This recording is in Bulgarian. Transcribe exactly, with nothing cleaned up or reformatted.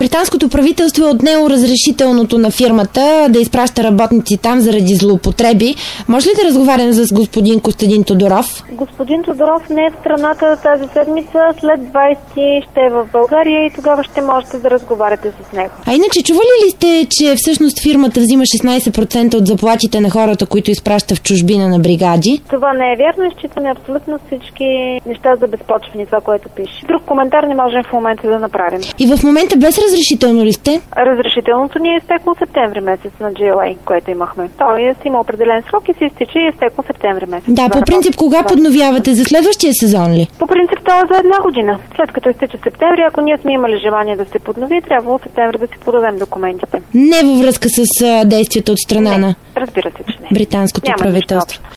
британското правителство е отнело разрешителното на фирмата да изпраща работници там заради злоупотреби. Може ли да разговарям с господин Костадин Тодоров? Господин Тодоров не е в страната тази седмица. След двайсети ще е в България и тогава ще можете да разговаряте с него. А иначе чували ли сте, че всъщност фирмата взима шестнайсет процента от заплатите на хората, които изпраща в чужбина на бригади? Това не е вярно и считаме абсолютно всички неща за безпочвени, това, което пише. Друг коментар не можем в момента да направим. И в момента без разрешително ли сте? Разрешителното ни е изтекло септември месец на джи ел ей, което имахме. Тоест има определен срок и се изтича и е изтекло септември месец. Да, по принцип кога подновявате? За следващия сезон ли? По принцип това е за една година. След като изтича септември, ако ние сме имали желание да се поднови, трябва в септември да си подадем документите. Не във връзка с а, действията от страна не, на разбира се, че не. британското Няма правителство.